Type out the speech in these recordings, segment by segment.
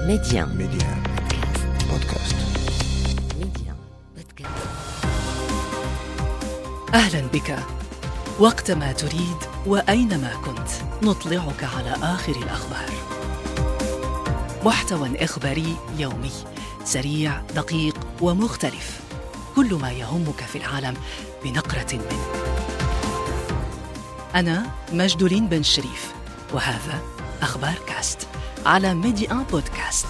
Média. بودكاست. Média. Podcast. أهلا بك. وقتما تريد وأينما كنت نطلعك على آخر الأخبار. محتوى إخباري يومي سريع دقيق ومختلف، كل ما يهمك في العالم بنقرة منه. أنا مجدولين بن شريف، وهذا أخبار كاست على ميديا بودكاست.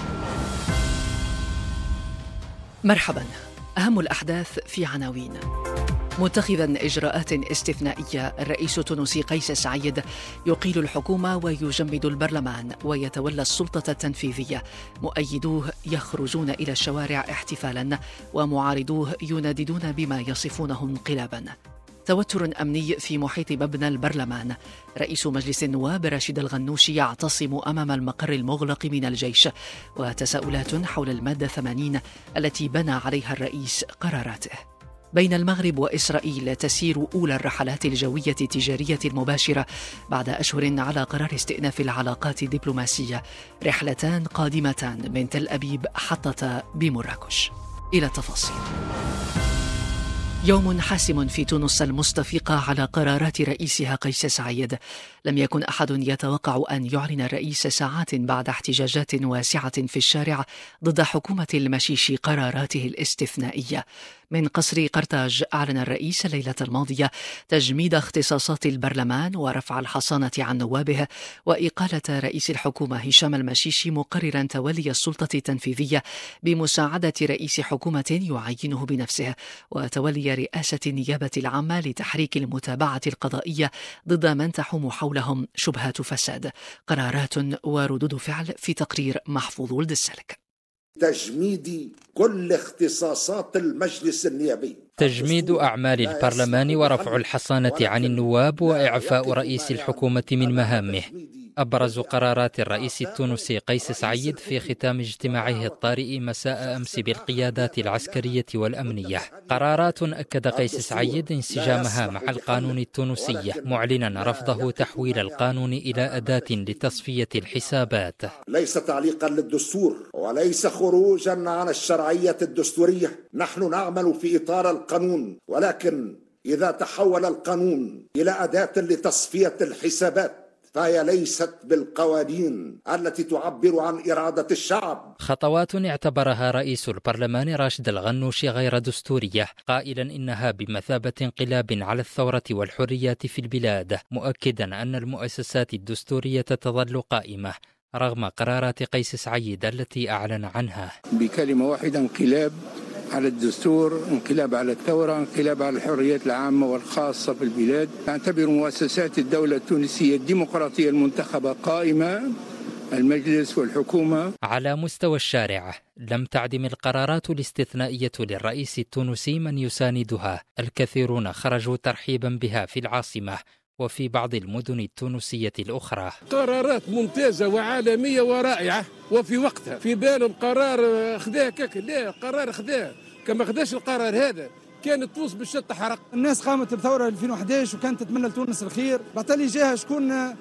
مرحبا. أهم الأحداث في عناوين. متخذا إجراءات استثنائية، الرئيس التونسي قيس سعيد يقيل الحكومة ويجمد البرلمان ويتولى السلطة التنفيذية. مؤيدوه يخرجون إلى الشوارع احتفالا، ومعارضوه ينددون بما يصفونه انقلابا. توتر أمني في محيط مبنى البرلمان. رئيس مجلس النواب راشد الغنوشي يعتصم أمام المقر المغلق من الجيش، وتساؤلات حول المادة 80 التي بنى عليها الرئيس قراراته. بين المغرب وإسرائيل تسير أولى الرحلات الجوية التجارية المباشرة بعد أشهر على قرار استئناف العلاقات الدبلوماسية. رحلتان قادمتان من تل أبيب حطتا بمراكش. إلى التفاصيل. يوم حاسم في تونس المستفيقة على قرارات رئيسها قيس سعيد. لم يكن أحد يتوقع أن يعلن الرئيس ساعات بعد احتجاجات واسعة في الشارع ضد حكومة المشيش قراراته الاستثنائية. من قصر قرطاج أعلن الرئيس الليلة الماضية تجميد اختصاصات البرلمان ورفع الحصانة عن نوابه، وإقالة رئيس الحكومة هشام المشيشي، مقررا تولي السلطة التنفيذية بمساعدة رئيس حكومة يعينه بنفسه، وتولي رئاسة النيابة العامة لتحريك المتابعة القضائية ضد من تحوم حولهم شبهات فساد. قرارات وردود فعل في تقرير محفوظ ولد السلك. تجميد كل اختصاصات المجلس النيابي، تجميد أعمال البرلمان ورفع الحصانة عن النواب وإعفاء رئيس الحكومة من مهامه. أبرز قرارات الرئيس التونسي قيس سعيد في ختام اجتماعه الطارئ مساء أمس بالقيادات العسكرية والأمنية. قرارات أكد قيس سعيد انسجامها مع القانون التونسي، معلنا رفضه تحويل القانون إلى أداة لتصفية الحسابات. ليس تعليقا للدستور وليس خروجا عن الشرعية الدستورية. نحن نعمل في إطار القانون، ولكن إذا تحول القانون إلى أداة لتصفية الحسابات فهي ليست بالقوانين التي تعبر عن إرادة الشعب. خطوات اعتبرها رئيس البرلمان راشد الغنوشي غير دستورية، قائلا إنها بمثابة انقلاب على الثورة والحريات في البلاد، مؤكدا أن المؤسسات الدستورية تظل قائمة رغم قرارات قيس سعيد التي أعلن عنها. بكلمة واحدة: انقلاب على الدستور، انقلاب على الثورة، انقلاب على الحريات العامة والخاصة في البلاد. نعتبر مؤسسات الدولة التونسية الديمقراطية المنتخبة قائمة، المجلس والحكومة. على مستوى الشارع لم تعدم القرارات الاستثنائية للرئيس التونسي من يساندها. الكثيرون خرجوا ترحيبا بها في العاصمة وفي بعض المدن التونسية الأخرى. قرارات ممتازة وعالمية ورائعة وفي وقتها. في بالهم قرار خذاه كك، لا قرار خذاه كما خذاش القرار هذا كانت تونس باش تحرق. الناس قامت بثورة 2011 وكانت تتمنى لتونس الخير، بعتلي جاها شكون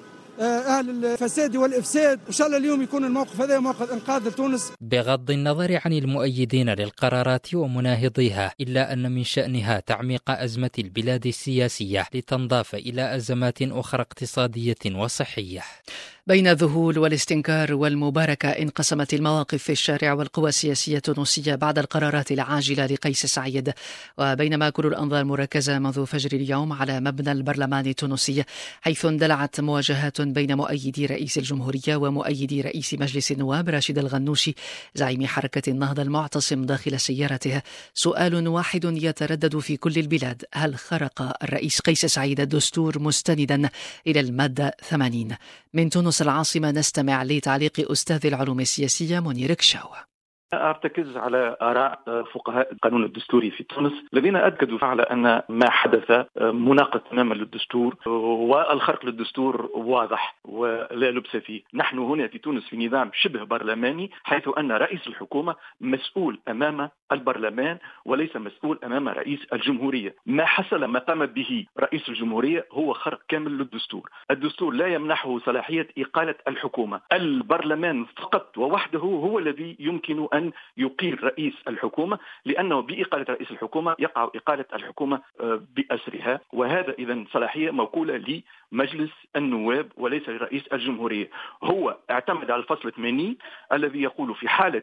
أهل الفساد والإفساد. إن شاء الله اليوم يكون الموقف هذا موقف إنقاذ لتونس. بغض النظر عن المؤيدين للقرارات ومناهضيها، إلا أن من شأنها تعميق أزمة البلاد السياسية لتنضاف إلى أزمات أخرى اقتصادية وصحية. بين الذهول والاستنكار والمباركة انقسمت المواقف في الشارع والقوى السياسية التونسية بعد القرارات العاجلة لقيس سعيد. وبينما كل الأنظار مركزة منذ فجر اليوم على مبنى البرلمان التونسي، حيث اندلعت مواجهات بين مؤيدي رئيس الجمهورية ومؤيدي رئيس مجلس النواب راشد الغنوشي زعيم حركة النهضة المعتصم داخل سيارته، سؤال واحد يتردد في كل البلاد: هل خرق الرئيس قيس سعيد الدستور مستندا إلى المادة 80؟ من تونس العاصمة نستمع لتعليق أستاذ العلوم السياسية منير كشاوة. أرتكز على آراء فقهاء القانون الدستوري في تونس الذين أكدوا على أن ما حدث مناقض تماما للدستور، والخرق للدستور واضح ولا لبس فيه. نحن هنا في تونس في نظام شبه برلماني، حيث أن رئيس الحكومة مسؤول أمام البرلمان وليس مسؤول أمام رئيس الجمهورية. ما حصل ما قام به رئيس الجمهورية هو خرق كامل للدستور. الدستور لا يمنحه صلاحية إقالة الحكومة، البرلمان فقط ووحده هو الذي يمكن أن يقيل رئيس الحكومة، لأنه بإقالة رئيس الحكومة يقع إقالة الحكومة بأسرها، وهذا إذن صلاحية موكولة لمجلس النواب وليس لرئيس الجمهورية. هو اعتمد على الفصل 80 الذي يقول في حالة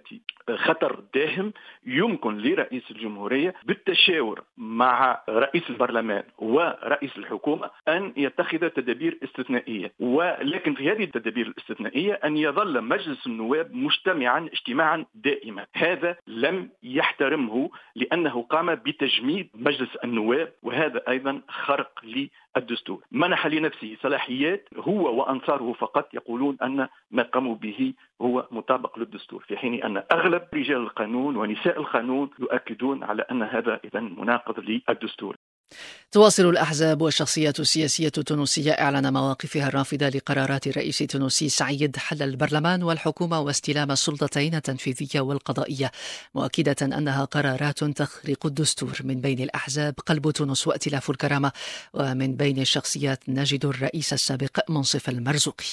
خطر داهم يمكن لرئيس الجمهورية بالتشاور مع رئيس البرلمان ورئيس الحكومة أن يتخذ تدابير استثنائية، ولكن في هذه التدابير الاستثنائية أن يظل مجلس النواب مجتمعا اجتماعا دائما. هذا لم يحترمه لأنه قام بتجميد مجلس النواب، وهذا أيضا خرق للدستور. منح لنفسه صلاحيات هو وأنصاره فقط يقولون أن ما قاموا به هو مطابق للدستور، في حين أن أغلب رجال القانون ونساء القانون يؤكدون على أن هذا إذن مناقض للدستور. تواصل الأحزاب والشخصيات السياسية التونسية إعلان مواقفها الرافضة لقرارات الرئيس التونسي سعيد حل البرلمان والحكومة واستلام السلطتين التنفيذية والقضائية، مؤكدة أنها قرارات تخرق الدستور. من بين الأحزاب قلب تونس وائتلاف الكرامة، ومن بين الشخصيات نجد الرئيس السابق منصف المرزوقي.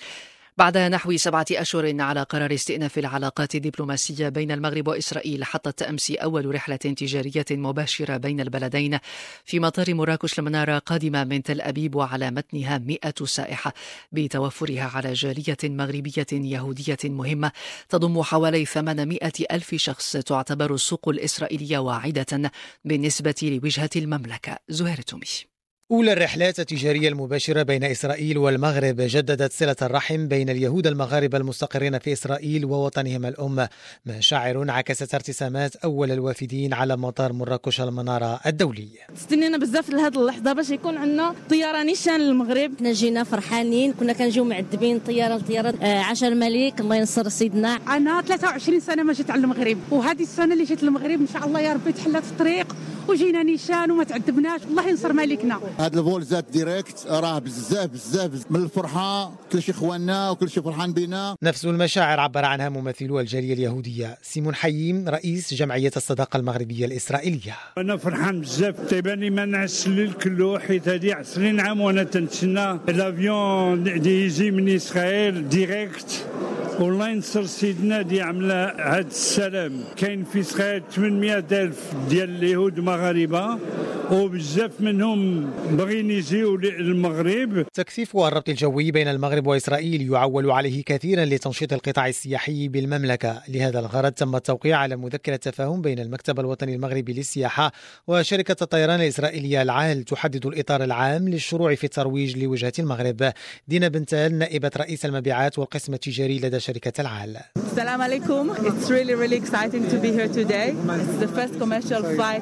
بعد نحو 7 أشهر على قرار استئناف العلاقات الدبلوماسية بين المغرب وإسرائيل، حطت أمس أول رحلة تجارية مباشرة بين البلدين في مطار مراكش المنارة قادمة من تل أبيب، وعلى متنها 100 سائحة بتوفرها على جالية مغربية يهودية مهمة تضم حوالي 800 ألف شخص. تعتبر السوق الإسرائيلية واعدة بالنسبة لوجهة المملكة. زهير تومي. أولى الرحلات التجارية المباشرة بين إسرائيل والمغرب جددت صلة الرحم بين اليهود المغاربة المستقرين في إسرائيل ووطنهم الأم، مشاعر عكست ارتسامات أول الوافدين على مطار مراكش المنارة الدولي. استنينا بزاف لهذه اللحظة باش يكون عندنا طيارة نيشان للمغرب. احنا جينا فرحانين، كنا كنجيو معذبين طيارة عشا الملك الله ينصر سيدنا. أنا 23 سنة ما جيت على المغرب، وهذه السنة اللي جيت للمغرب إن شاء الله يا ربي تحلت في الطريق وجينا نيشان وما تعذبناش، الله ينصر ملكنا. هذا الفول زاد ديريكت راه بزاف من الفرحة، كل شيء اخواننا وكل شيء فرحان بنا. نفس المشاعر عبر عنها ممثلو الجالية اليهودية. سيمون حييم رئيس جمعية الصداقة المغربية الإسرائيلية. أنا فرحان بزاف، تيباني ما نعس للكلو حيت هذه 20 عام وانا تنتسنى الافيون يجي من إسرائيل ديريكت، والله ينصر سيدنا دي عمله هذا السلام. كاين في إسرائيل 800 ألف ديال اليهود مغاربة وبزاف منهم باغيين يجيو للمغرب. تكثيف الربط الجوي بين المغرب وإسرائيل يعول عليه كثيرا لتنشيط القطاع السياحي بالمملكة. لهذا الغرض تم التوقيع على مذكرة تفاهم بين المكتب الوطني المغربي للسياحة وشركة الطيران الإسرائيلية العال تحدد الإطار العام للشروع في الترويج لوجهة المغرب. دينا بنتال نائبة رئيس المبيعات والقسم التجاري لدى شركة العال. السلام عليكم. It's really exciting to be here today. It's the first commercial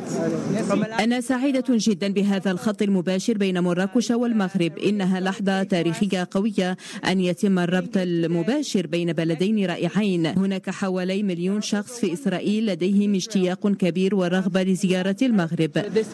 flight. أنا سعيدة جدا بهذا الخط المباشر بين مراكش والمغرب. إنها لحظة تاريخية قوية أن يتم الربط المباشر بين بلدين رائعين. هناك حوالي 1 مليون شخص في إسرائيل لديهم اشتياق كبير ورغبة لزيارة المغرب.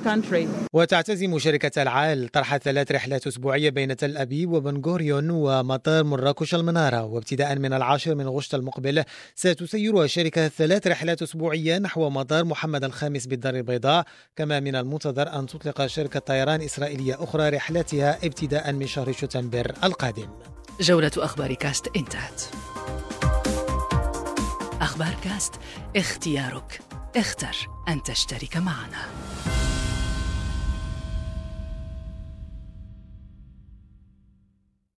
وتعتزم شركة العال طرح 3 رحلات أسبوعية بين تل أبيب وبن غوريون ومطار مراكش المنارة، وابتداء من 10 من غشت المقبل ستسير الشركة 3 رحلات أسبوعية نحو مطار محمد الخامس بالدار البيضاء. كما من المنتظر أن تطلق شركة طيران إسرائيلية أخرى رحلاتها ابتداء من شهر شتنبر القادم. جولة أخبار كاست انتهت. أخبار كاست، اختيارك، اختر أن تشترك معنا.